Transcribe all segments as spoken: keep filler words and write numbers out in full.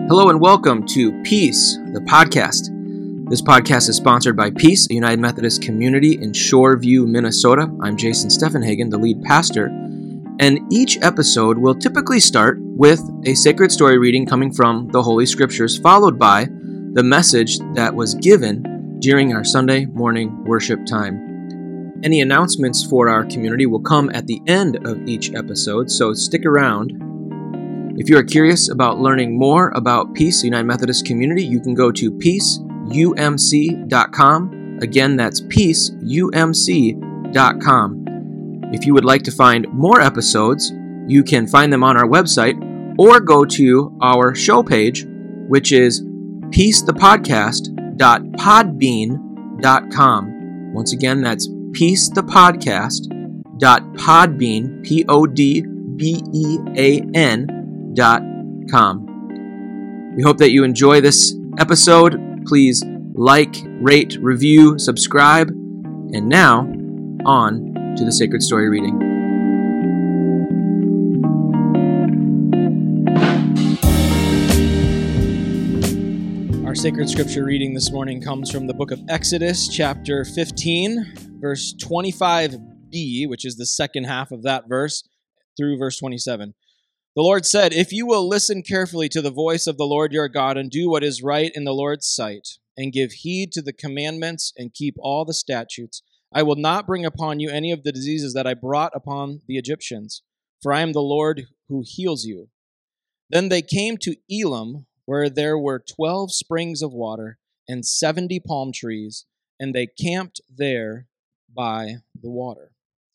Hello and welcome to Peace, the podcast. This podcast is sponsored by Peace, a United Methodist community in Shoreview, Minnesota. I'm Jason Steffenhagen, the lead pastor, and each episode will typically start with a sacred story reading coming from the Holy Scriptures, followed by the message that was given during our Sunday morning worship time. Any announcements for our community will come at the end of each episode, so stick around. If you are curious about learning more about Peace, the United Methodist community, you can go to peace u m c dot com. Again, that's peace u m c dot com. If you would like to find more episodes, you can find them on our website or go to our show page, which is peace the podcast dot podbean dot com. Once again, that's peace the podcast dot podbean, P O D B E A N, dot com. We hope that you enjoy this episode. Please like, rate, review, subscribe. And now, on to the sacred story reading. Our sacred scripture reading this morning comes from the book of Exodus, chapter fifteen, verse twenty-five b, which is the second half of that verse, through verse twenty-seven. The Lord said, "If you will listen carefully to the voice of the Lord your God and do what is right in the Lord's sight, and give heed to the commandments and keep all the statutes, I will not bring upon you any of the diseases that I brought upon the Egyptians, for I am the Lord who heals you." Then they came to Elim, where there were twelve springs of water and seventy palm trees, and they camped there by the water.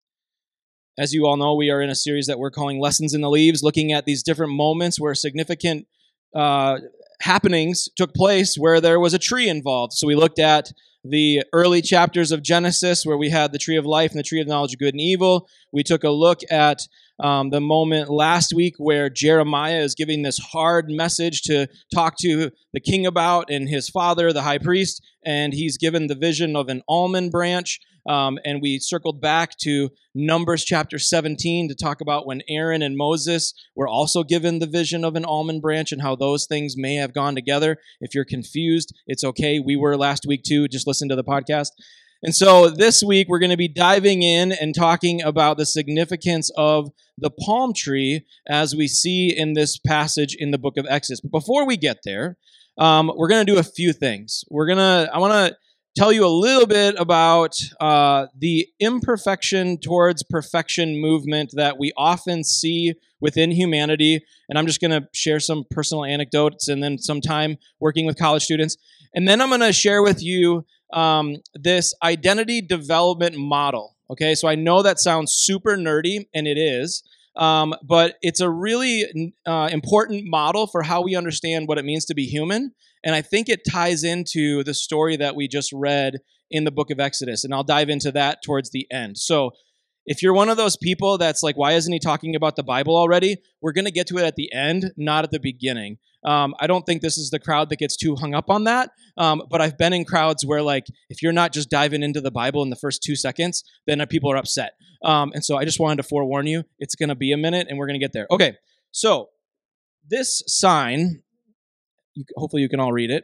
As you all know, we are in a series that we're calling Lessons in the Leaves, looking at these different moments where significant uh, happenings took place where there was a tree involved. So we looked at the early chapters of Genesis where we had the tree of life and the tree of knowledge of good and evil. We took a look at um, the moment last week where Jeremiah is giving this hard message to talk to the king about and his father, the high priest, and he's given the vision of an almond branch. Um, and we circled back to Numbers chapter seventeen to talk about when Aaron and Moses were also given the vision of an almond branch and how those things may have gone together. If you're confused, it's okay. We were last week too. Just listen to the podcast. And so this week we're going to be diving in and talking about the significance of the palm tree as we see in this passage in the book of Exodus. But before we get there, um, we're going to do a few things. We're going to, I want to tell you a little bit about uh, the imperfection towards perfection movement that we often see within humanity. And I'm just going to share some personal anecdotes and then some time working with college students. And then I'm going to share with you um, this identity development model. Okay, so I know that sounds super nerdy, and it is. Um, but it's a really uh, important model for how we understand what it means to be human. And I think it ties into the story that we just read in the book of Exodus. And I'll dive into that towards the end. So if you're one of those people that's like, why isn't he talking about the Bible already? We're going to get to it at the end, not at the beginning. Um, I don't think this is the crowd that gets too hung up on that. Um, but I've been in crowds where, like, if you're not just diving into the Bible in the first two seconds, then people are upset. Um, and so I just wanted to forewarn you, it's going to be a minute and we're going to get there. Okay, so this sign, you, hopefully you can all read it.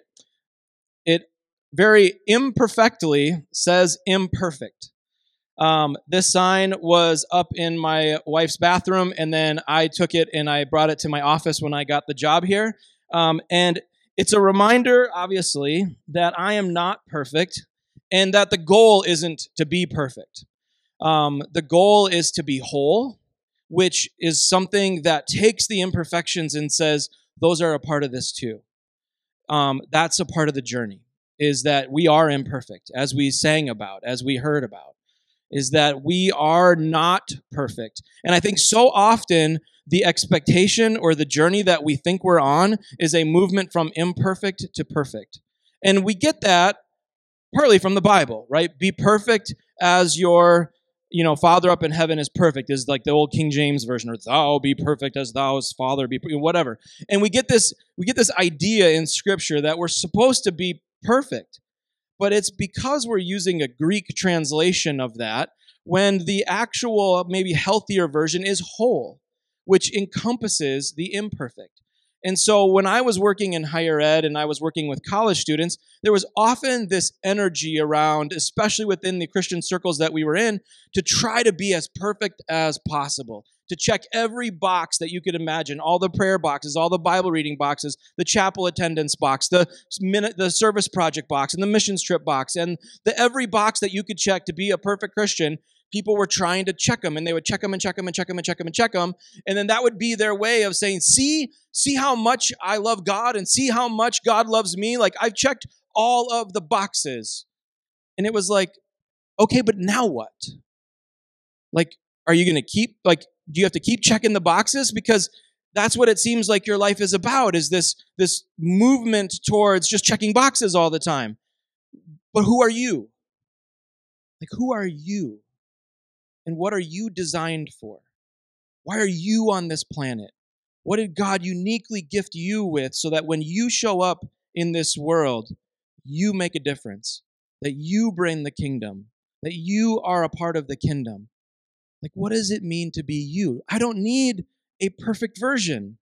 It very imperfectly says imperfect. Um, this sign was up in my wife's bathroom, and then I took it and I brought it to my office when I got the job here. Um, and it's a reminder, obviously, that I am not perfect and that the goal isn't to be perfect. Um, the goal is to be whole, which is something that takes the imperfections and says, those are a part of this too. Um, that's a part of the journey, is that we are imperfect, as we sang about, as we heard about, is that we are not perfect. And I think so often the expectation or the journey that we think we're on is a movement from imperfect to perfect. And we get that partly from the Bible, right? Be perfect as your, you know, Father up in heaven is perfect, is like the old King James version, or thou be perfect as thou's Father be, whatever. And we get this, we get this idea in Scripture that we're supposed to be perfect. But it's because we're using a Greek translation of that when the actual, maybe healthier version is whole, which encompasses the imperfect. And so when I was working in higher ed and I was working with college students, there was often this energy around, especially within the Christian circles that we were in, to try to be as perfect as possible, to check every box that you could imagine, all the prayer boxes, all the Bible reading boxes, the chapel attendance box, the minute, the service project box, and the missions trip box, and the every box that you could check to be a perfect Christian. People were trying to check them, and they would check them and check them and check them and check them and check them. And then that would be their way of saying, see, see how much I love God and see how much God loves me. Like, I've checked all of the boxes. And it was like, okay, but now what? Like, are you going to keep, like, do you have to keep checking the boxes? Because that's what it seems like your life is about, is this, this movement towards just checking boxes all the time. But who are you? Like, who are you? And what are you designed for? Why are you on this planet? What did God uniquely gift you with so that when you show up in this world, you make a difference, that you bring the kingdom, that you are a part of the kingdom? Like, what does it mean to be you? I don't need a perfect version.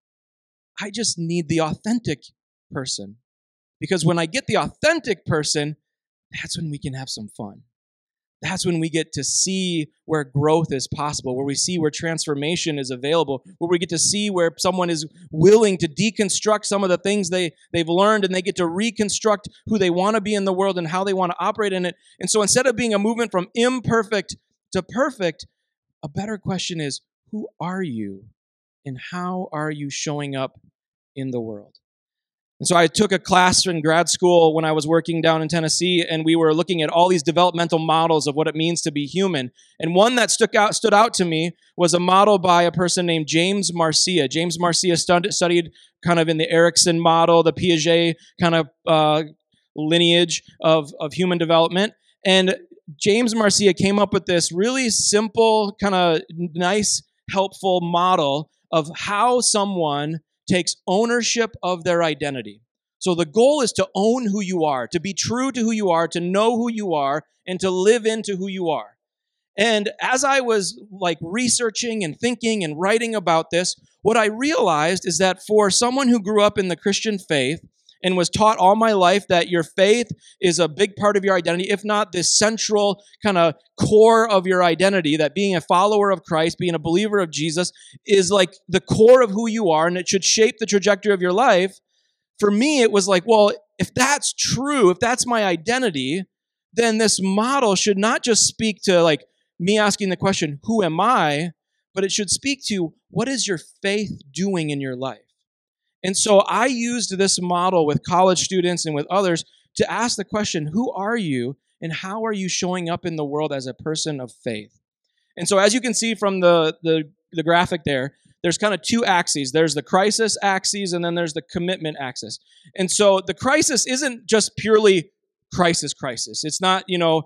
I just need the authentic person. Because when I get the authentic person, that's when we can have some fun. That's when we get to see where growth is possible, where we see where transformation is available, where we get to see where someone is willing to deconstruct some of the things they, they've learned, and they get to reconstruct who they want to be in the world and how they want to operate in it. And so instead of being a movement from imperfect to perfect, a better question is, who are you and how are you showing up in the world? And so I took a class in grad school when I was working down in Tennessee, and we were looking at all these developmental models of what it means to be human. And one that stuck out, stood out to me was a model by a person named James Marcia. James Marcia stud- studied kind of in the Erikson model, the Piaget kind of uh, lineage of, of human development. And James Marcia came up with this really simple, kind of nice, helpful model of how someone takes ownership of their identity. So the goal is to own who you are, to be true to who you are, to know who you are, and to live into who you are. And as I was like researching and thinking and writing about this, what I realized is that for someone who grew up in the Christian faith and was taught all my life that your faith is a big part of your identity, if not this central kind of core of your identity, that being a follower of Christ, being a believer of Jesus is like the core of who you are, and it should shape the trajectory of your life. For me, it was like, well, if that's true, if that's my identity, then this model should not just speak to like me asking the question, who am I? But it should speak to, what is your faith doing in your life? And so I used this model with college students and with others to ask the question, who are you and how are you showing up in the world as a person of faith? And so as you can see from the, the, the graphic there, there's kind of two axes. There's the crisis axis and then there's the commitment axis. And so the crisis isn't just purely crisis, crisis. It's not, you know,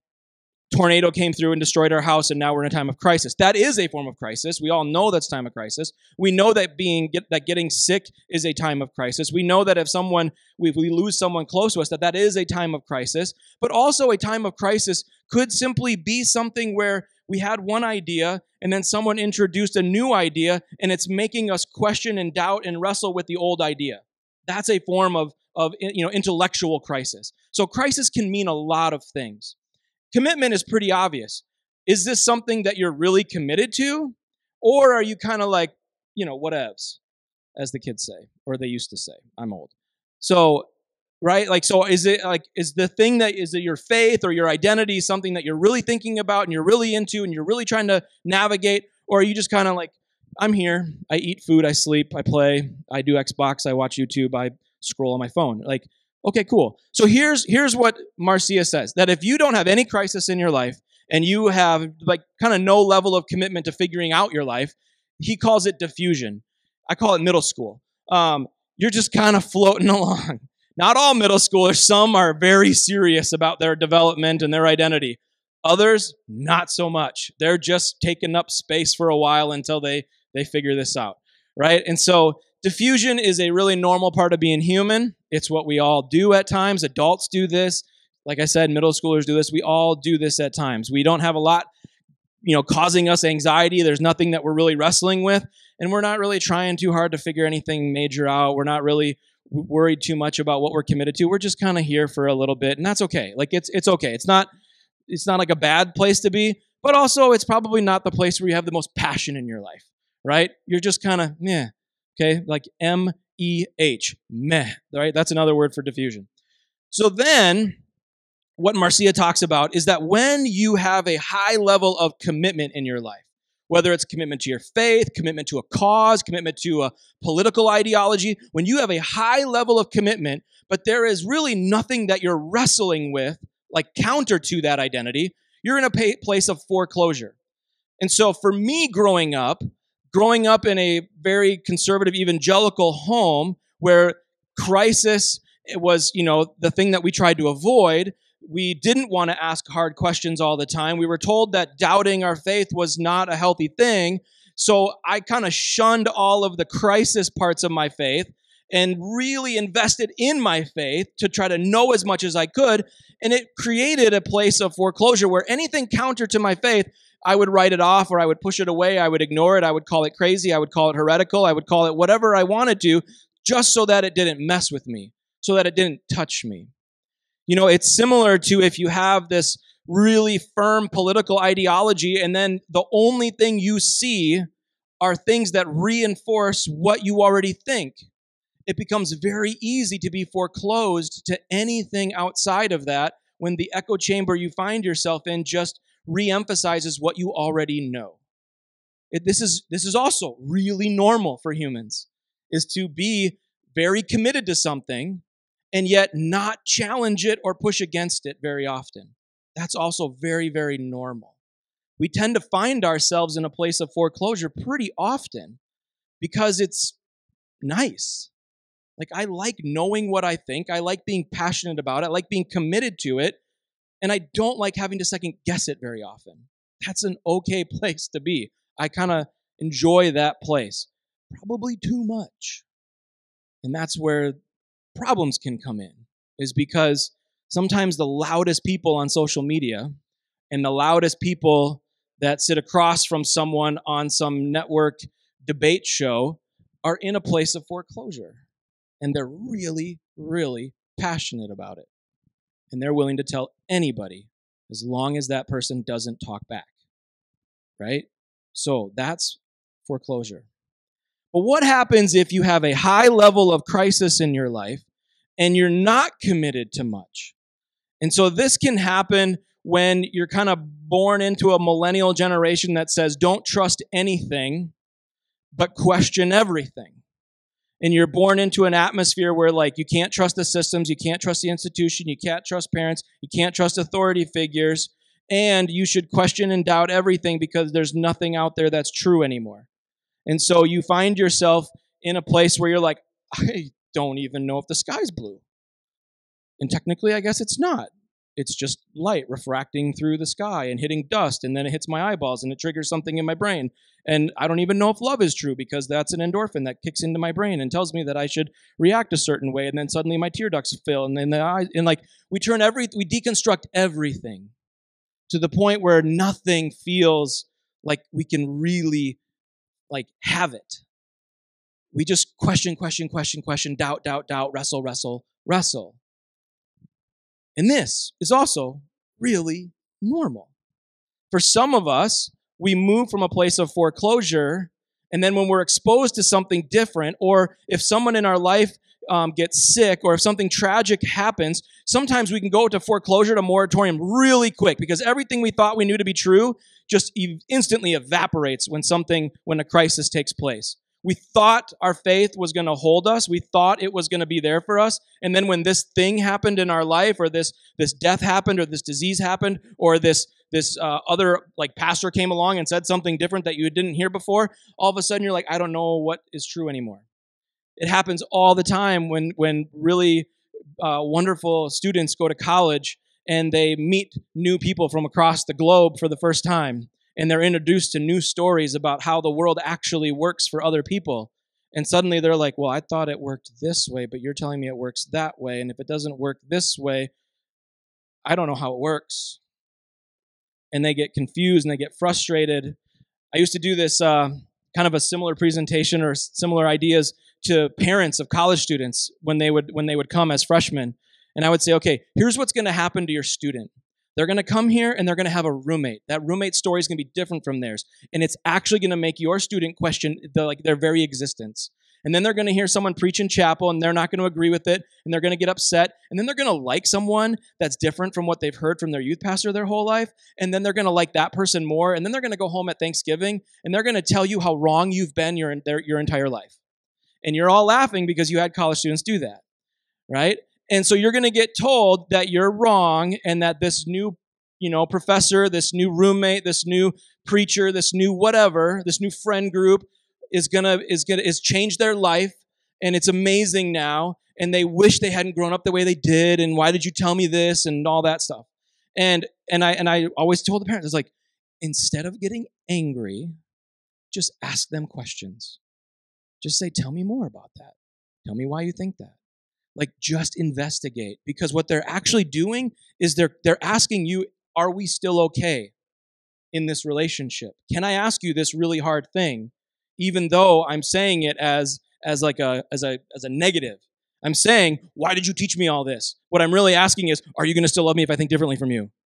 tornado came through and destroyed our house, and now we're in a time of crisis. That is a form of crisis. We all know that's time of crisis. We know that being get, that getting sick is a time of crisis. We know that if someone if we lose someone close to us, that that is a time of crisis. But also a time of crisis could simply be something where we had one idea, and then someone introduced a new idea, and it's making us question and doubt and wrestle with the old idea. That's a form of of you know intellectual crisis. So crisis can mean a lot of things. Commitment is pretty obvious. Is this something that you're really committed to? Or are you kind of like, you know, whatevs, as the kids say, or they used to say. I'm old. So, right? Like, so is it like, is the thing that, is it your faith or your identity something that you're really thinking about and you're really into and you're really trying to navigate? Or are you just kind of like, I'm here, I eat food, I sleep, I play, I do Xbox, I watch YouTube, I scroll on my phone. Like, okay, cool. So here's here's what Marcia says, that if you don't have any crisis in your life and you have like kind of no level of commitment to figuring out your life, he calls it diffusion. I call it middle school. Um, you're just kind of floating along. Not all middle schoolers. Some are very serious about their development and their identity. Others, not so much. They're just taking up space for a while until they, they figure this out, right? And so diffusion is a really normal part of being human. It's what we all do at times. Adults do this. Like I said, middle schoolers do this. We all do this at times. We don't have a lot you know, causing us anxiety. There's nothing that we're really wrestling with, and we're not really trying too hard to figure anything major out. We're not really worried too much about what we're committed to. We're just kind of here for a little bit, and that's okay. Like it's it's okay. It's not it's not like a bad place to be, but also it's probably not the place where you have the most passion in your life, right? You're just kind of meh, okay? Like M E H, meh, right? That's another word for diffusion. So then, what Marcia talks about is that when you have a high level of commitment in your life, whether it's commitment to your faith, commitment to a cause, commitment to a political ideology, when you have a high level of commitment, but there is really nothing that you're wrestling with, like counter to that identity, you're in a pa- place of foreclosure. And so for me growing up, growing up in a very conservative evangelical home where crisis was, you know, the thing that we tried to avoid, we didn't want to ask hard questions all the time. We were told that doubting our faith was not a healthy thing. So I kind of shunned all of the crisis parts of my faith and really invested in my faith to try to know as much as I could. And it created a place of foreclosure where anything counter to my faith, I would write it off or I would push it away. I would ignore it. I would call it crazy. I would call it heretical. I would call it whatever I wanted to, just so that it didn't mess with me, so that it didn't touch me. You know, it's similar to if you have this really firm political ideology and then the only thing you see are things that reinforce what you already think. It becomes very easy to be foreclosed to anything outside of that when the echo chamber you find yourself in just reemphasizes what you already know. It, this is this is also really normal for humans, is to be very committed to something and yet not challenge it or push against it very often. That's also very, very normal. We tend to find ourselves in a place of foreclosure pretty often because it's nice. Like, I like knowing what I think. I like being passionate about it. I like being committed to it. And I don't like having to second guess it very often. That's an okay place to be. I kind of enjoy that place. Probably too much. And that's where problems can come in, is because sometimes the loudest people on social media and the loudest people that sit across from someone on some network debate show are in a place of foreclosure. And they're really, really passionate about it. And they're willing to tell anybody as long as that person doesn't talk back. Right? So that's foreclosure. But what happens if you have a high level of crisis in your life and you're not committed to much? And so this can happen when you're kind of born into a millennial generation that says, don't trust anything, but question everything. And you're born into an atmosphere where, like, you can't trust the systems, you can't trust the institution, you can't trust parents, you can't trust authority figures, and you should question and doubt everything because there's nothing out there that's true anymore. And so you find yourself in a place where you're like, I don't even know if the sky's blue. And technically, I guess it's not. It's just light refracting through the sky and hitting dust, and then it hits my eyeballs and it triggers something in my brain. And I don't even know if love is true because that's an endorphin that kicks into my brain and tells me that I should react a certain way. And then suddenly my tear ducts fill, and then the eyes, and like we turn every, we deconstruct everything to the point where nothing feels like we can really like have it. We just question, question, question, question, doubt, doubt, doubt, wrestle, wrestle, wrestle. And this is also really normal. For some of us, we move from a place of foreclosure, and then when we're exposed to something different, or if someone in our life um, gets sick, or if something tragic happens, sometimes we can go to foreclosure, to moratorium really quick, because everything we thought we knew to be true just ev- instantly evaporates when something, when a crisis takes place. We thought our faith was going to hold us. We thought it was going to be there for us. And then when this thing happened in our life, or this this death happened, or this disease happened, or this this uh, other like pastor came along and said something different that you didn't hear before, all of a sudden you're like, I don't know what is true anymore. It happens all the time when when really uh, wonderful students go to college and they meet new people from across the globe for the first time. And they're introduced to new stories about how the world actually works for other people. And suddenly they're like, well, I thought it worked this way, but you're telling me it works that way. And if it doesn't work this way, I don't know how it works. and they get confused and they get frustrated. I used to do this uh, kind of a similar presentation or similar ideas to parents of college students when they would when they would come as freshmen. And I would say, okay, here's what's going to happen to your student. They're going to come here and they're going to have a roommate. That roommate story is going to be different from theirs. And it's actually going to make your student question the, like their very existence. And then they're going to hear someone preach in chapel and they're not going to agree with it and they're going to get upset. And then they're going to like someone that's different from what they've heard from their youth pastor their whole life. And then they're going to like that person more. And then they're going to go home at Thanksgiving and they're going to tell you how wrong you've been your, their, your entire life. And you're all laughing because you had college students do that, right? And so you're going to get told that you're wrong and that this new, you know, professor, this new roommate, this new preacher, this new whatever, this new friend group is going to is going to is change their life and it's amazing now and they wish they hadn't grown up the way they did and why did you tell me this and all that stuff. And and I and I always told the parents, I was like, instead of getting angry, just ask them questions. Just say, tell me more about that. Tell me why you think that. Like, just investigate. Because what they're actually doing is they're they're asking you, are we still okay in this relationship? Can I ask you this really hard thing, even though I'm saying it as as like a as a as a negative? I'm saying, why did you teach me all this? What I'm really asking is, are you going to still love me if I think differently from you?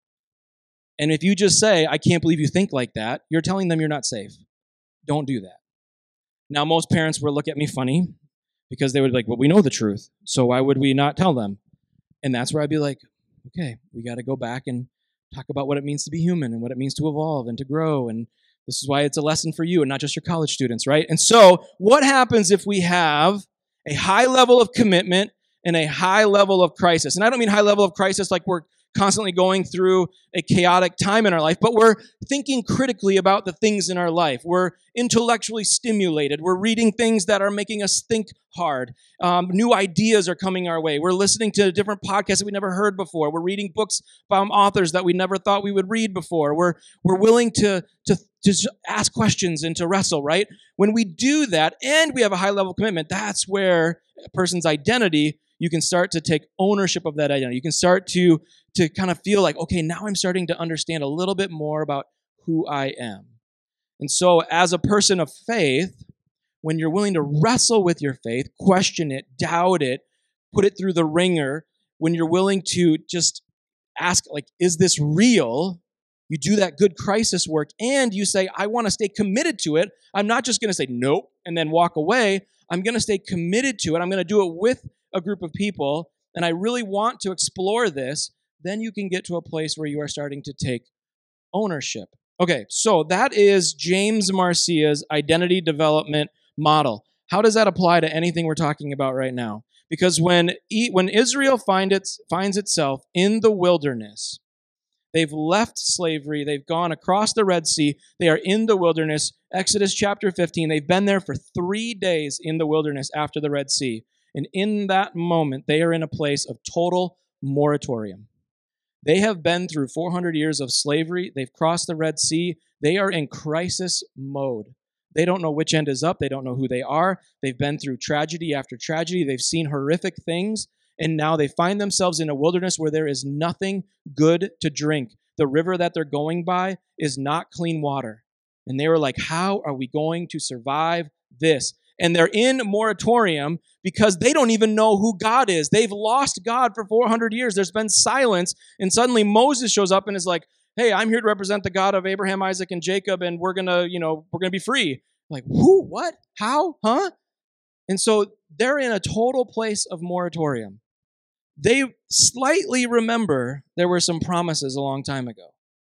And if you just say, I can't believe you think like that, you're telling them you're not safe. Don't do that. Now, most parents will look at me funny because they would be like, well, we know the truth, so why would we not tell them? And that's where I'd be like, okay, we got to go back and talk about what it means to be human and what it means to evolve and to grow. And this is why it's a lesson for you and not just your college students, right? And so what happens if we have a high level of commitment and a high level of crisis? And I don't mean high level of crisis like we're constantly going through a chaotic time in our life, but we're thinking critically about the things in our life. We're intellectually stimulated. We're reading things that are making us think hard. Um, new ideas are coming our way. We're listening to different podcasts that we never heard before. We're reading books from authors that we never thought we would read before. We're we're willing to to to ask questions and to wrestle, right? When we do that and we have a high level of commitment, that's where a person's identity, you can start to take ownership of that identity. You can start to to kind of feel like, okay, now I'm starting to understand a little bit more about who I am. And so as a person of faith, when you're willing to wrestle with your faith, question it, doubt it, put it through the ringer, when you're willing to just ask, like, is this real? You do that good crisis work and you say, I want to stay committed to it. I'm not just going to say nope and then walk away. I'm going to stay committed to it. I'm going to do it with a group of people and I really want to explore this. Then you can get to a place where you are starting to take ownership. Okay, so that is James Marcia's identity development model. How does that apply to anything we're talking about right now? Because when when Israel find its, finds itself in the wilderness, they've left slavery, they've gone across the Red Sea, they are in the wilderness. Exodus chapter fifteen, they've been there for three days in the wilderness after the Red Sea. And in that moment, they are in a place of total moratorium. They have been through four hundred years of slavery. They've crossed the Red Sea. They are in crisis mode. They don't know which end is up. They don't know who they are. They've been through tragedy after tragedy. They've seen horrific things. And now they find themselves in a wilderness where there is nothing good to drink. The river that they're going by is not clean water. And they were like, how are we going to survive this? And they're in moratorium because they don't even know who God is. They've lost God for four hundred years. There's been silence. And suddenly Moses shows up and is like, hey, I'm here to represent the God of Abraham, Isaac, and Jacob, and we're going to, you know, we're going to be free. Like, who? What? How? Huh? And so they're in a total place of moratorium. They slightly remember there were some promises a long time ago.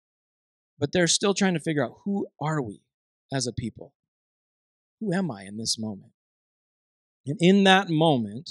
But they're still trying to figure out, who are we as a people? Who am I in this moment? And in that moment,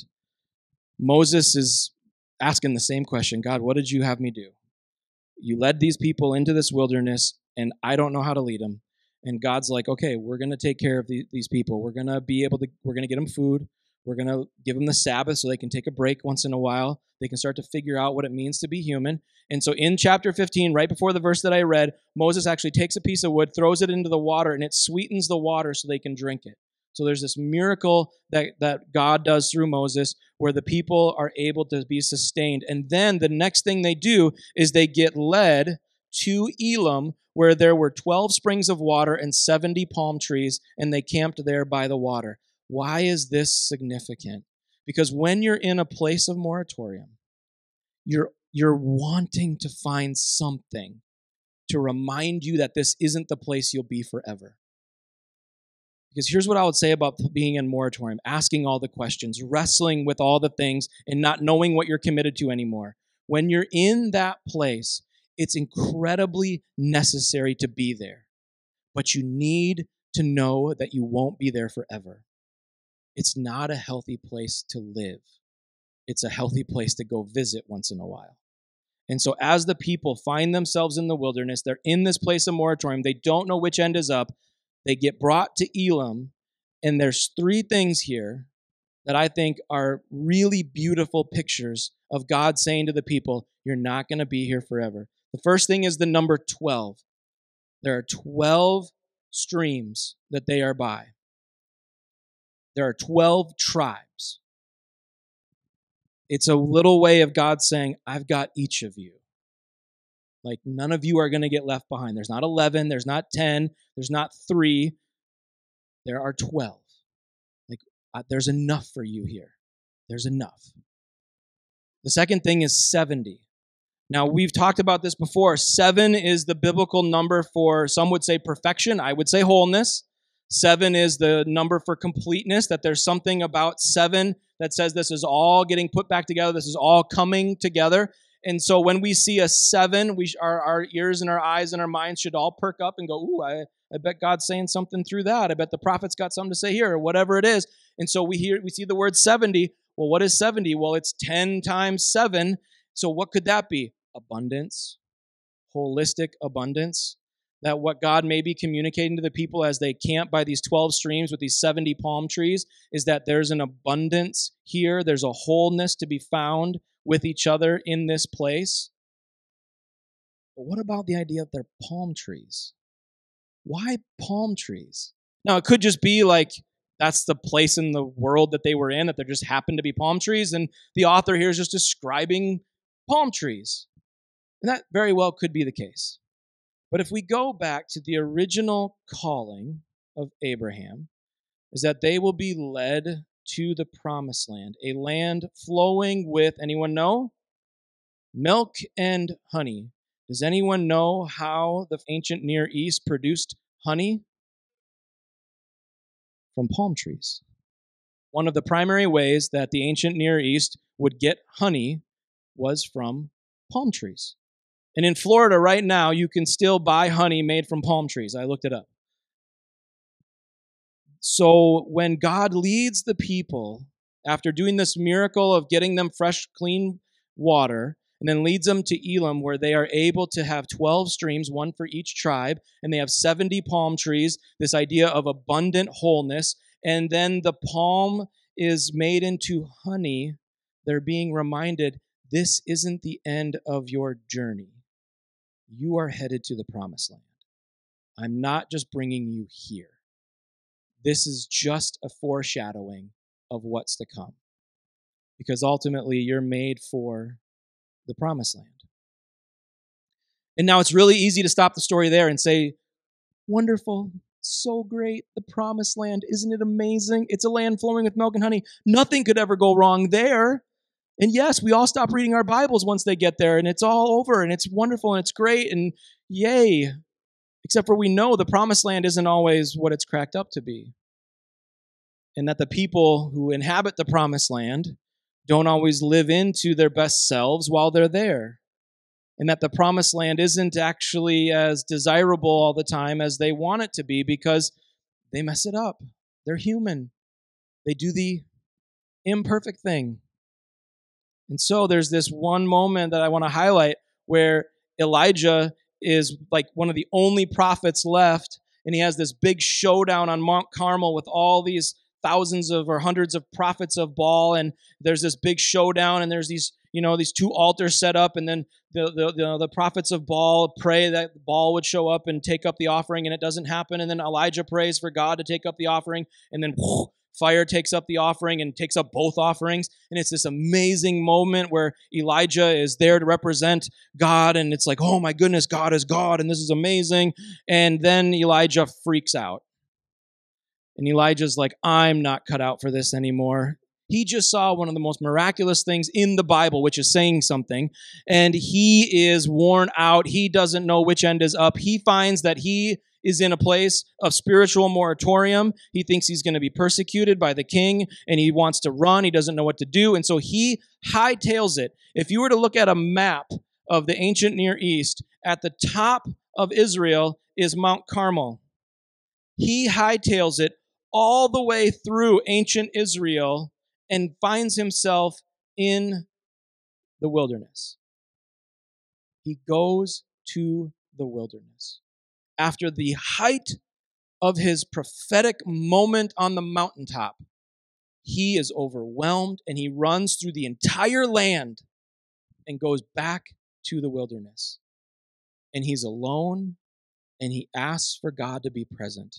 Moses is asking the same question. God, what did you have me do? You led these people into this wilderness, and I don't know how to lead them. And God's like, okay, we're going to take care of the, these people. We're going to be able to, we're going to get them food. We're going to give them the Sabbath so they can take a break once in a while. They can start to figure out what it means to be human. And so in chapter fifteen, right before the verse that I read, Moses actually takes a piece of wood, throws it into the water, and it sweetens the water so they can drink it. So there's this miracle that, that God does through Moses where the people are able to be sustained. And then the next thing they do is they get led to Elim, where there were twelve springs of water and seventy palm trees, and they camped there by the water. Why is this significant? Because when you're in a place of moratorium, you're, you're wanting to find something to remind you that this isn't the place you'll be forever. Because here's what I would say about being in moratorium, asking all the questions, wrestling with all the things, and not knowing what you're committed to anymore. When you're in that place, it's incredibly necessary to be there. But you need to know that you won't be there forever. It's not a healthy place to live. It's a healthy place to go visit once in a while. And so as the people find themselves in the wilderness, they're in this place of moratorium, they don't know which end is up, they get brought to Elim, and there's three things here that I think are really beautiful pictures of God saying to the people, you're not going to be here forever. The first thing is the number twelve. There are twelve streams that they are by. There are twelve tribes. It's a little way of God saying, I've got each of you. Like, none of you are going to get left behind. There's not eleven, there's not ten, there's not three. There are twelve. Like, uh, there's enough for you here. There's enough. The second thing is seventy. Now, we've talked about this before. Seven is the biblical number for, some would say perfection. I would say wholeness. Seven is the number for completeness, that there's something about seven that says this is all getting put back together. This is all coming together. And so when we see a seven, we our, our ears and our eyes and our minds should all perk up and go, ooh, I, I bet God's saying something through that. I bet the prophet's got something to say here, or whatever it is. And so we hear, we see the word seventy. Well, what is seventy? Well, it's ten times seven. So what could that be? Abundance, holistic abundance. That what God may be communicating to the people as they camp by these twelve streams with these seventy palm trees is that there's an abundance here. There's a wholeness to be found with each other in this place. But what about the idea that they're palm trees? Why palm trees? Now, it could just be like that's the place in the world that they were in, that there just happened to be palm trees, and the author here is just describing palm trees. And that very well could be the case. But if we go back to the original calling of Abraham, is that they will be led to the promised land, a land flowing with, anyone know? Milk and honey. Does anyone know how the ancient Near East produced honey? From palm trees. One of the primary ways that the ancient Near East would get honey was from palm trees. And in Florida right now, you can still buy honey made from palm trees. I looked it up. So when God leads the people, after doing this miracle of getting them fresh, clean water, and then leads them to Elim, where they are able to have twelve streams, one for each tribe, and they have seventy palm trees, this idea of abundant wholeness, and then the palm is made into honey, they're being reminded, this isn't the end of your journey. You are headed to the promised land. I'm not just bringing you here. This is just a foreshadowing of what's to come. Because ultimately, you're made for the promised land. And now it's really easy to stop the story there and say, wonderful, so great, the promised land. Isn't it amazing? It's a land flowing with milk and honey. Nothing could ever go wrong there. And yes, we all stop reading our Bibles once they get there, and it's all over, and it's wonderful, and it's great, and yay. Except for we know the promised land isn't always what it's cracked up to be. And that the people who inhabit the promised land don't always live into their best selves while they're there. And that the promised land isn't actually as desirable all the time as they want it to be because they mess it up. They're human. They do the imperfect thing. And so there's this one moment that I want to highlight where Elijah is like one of the only prophets left, and he has this big showdown on Mount Carmel with all these thousands of or hundreds of prophets of Baal, and there's this big showdown, and there's these, you know, these two altars set up, and then the the, the, the prophets of Baal pray that Baal would show up and take up the offering, and it doesn't happen, and then Elijah prays for God to take up the offering, and then whoosh, fire takes up the offering and takes up both offerings. And it's this amazing moment where Elijah is there to represent God. And it's like, oh my goodness, God is God. And this is amazing. And then Elijah freaks out. And Elijah's like, I'm not cut out for this anymore. He just saw one of the most miraculous things in the Bible, which is saying something. And he is worn out. He doesn't know which end is up. He finds that he is in a place of spiritual moratorium. He thinks he's going to be persecuted by the king, and he wants to run. He doesn't know what to do. And so he hightails it. If you were to look at a map of the ancient Near East, at the top of Israel is Mount Carmel. He hightails it all the way through ancient Israel and finds himself in the wilderness. He goes to the wilderness. After the height of his prophetic moment on the mountaintop, he is overwhelmed and he runs through the entire land and goes back to the wilderness. And he's alone and he asks for God to be present.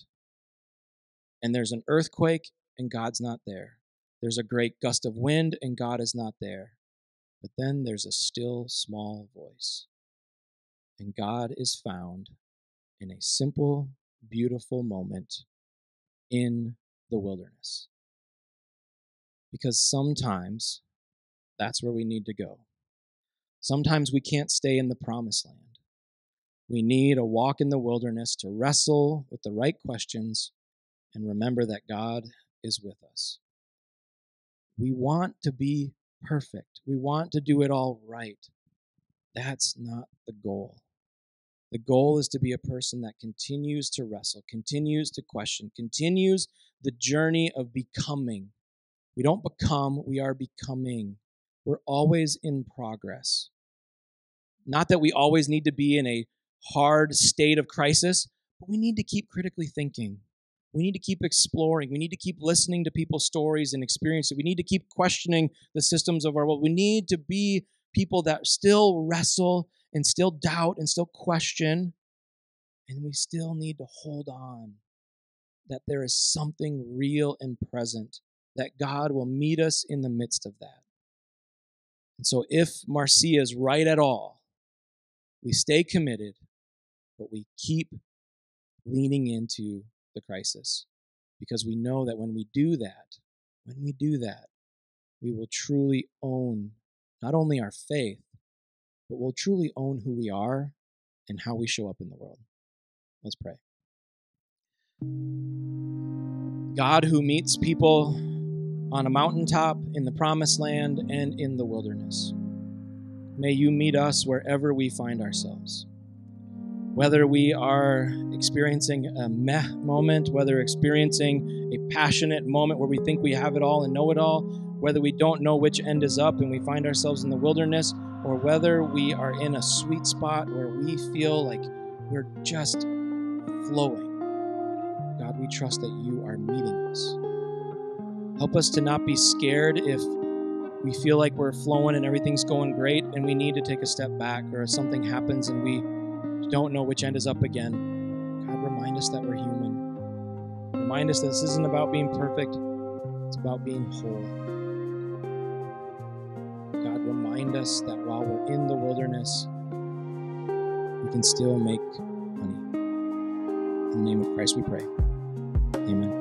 And there's an earthquake and God's not there. There's a great gust of wind, and God is not there. But then there's a still small voice. And God is found in a simple, beautiful moment in the wilderness. Because sometimes that's where we need to go. Sometimes we can't stay in the promised land. We need a walk in the wilderness to wrestle with the right questions and remember that God is with us. We want to be perfect. We want to do it all right. That's not the goal. The goal is to be a person that continues to wrestle, continues to question, continues the journey of becoming. We don't become, we are becoming. We're always in progress. Not that we always need to be in a hard state of crisis, but we need to keep critically thinking. We need to keep exploring. We need to keep listening to people's stories and experiences. We need to keep questioning the systems of our world. We need to be people that still wrestle and still doubt and still question. And we still need to hold on that there is something real and present, that God will meet us in the midst of that. And so if Marcia is right at all, we stay committed, but we keep leaning into the crisis, because we know that when we do that, when we do that, we will truly own not only our faith, but we'll truly own who we are and how we show up in the world. Let's pray. God who meets people on a mountaintop, in the promised land, and in the wilderness, may you meet us wherever we find ourselves. Whether we are experiencing a meh moment, whether experiencing a passionate moment where we think we have it all and know it all, whether we don't know which end is up and we find ourselves in the wilderness, or whether we are in a sweet spot where we feel like we're just flowing. God, we trust that you are meeting us. Help us to not be scared if we feel like we're flowing and everything's going great and we need to take a step back, or if something happens and we don't know which end is up again. God, remind us that we're human. Remind us that this isn't about being perfect. It's about being whole. God, remind us that while we're in the wilderness, we can still make honey. In the name of Christ we pray. Amen.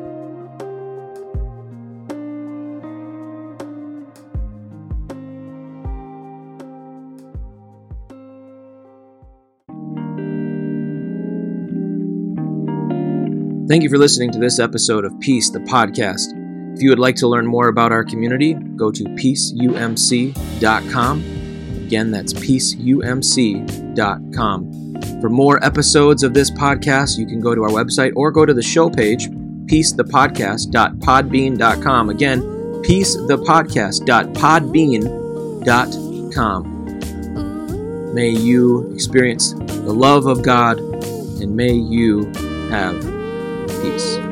Thank you for listening to this episode of Peace, the podcast. If you would like to learn more about our community, go to peace u m c dot com. Again, that's peace u m c dot com. For more episodes of this podcast, you can go to our website or go to the show page, peace the podcast dot podbean dot com. Again, peace the podcast dot podbean dot com. May you experience the love of God, and may you have peace.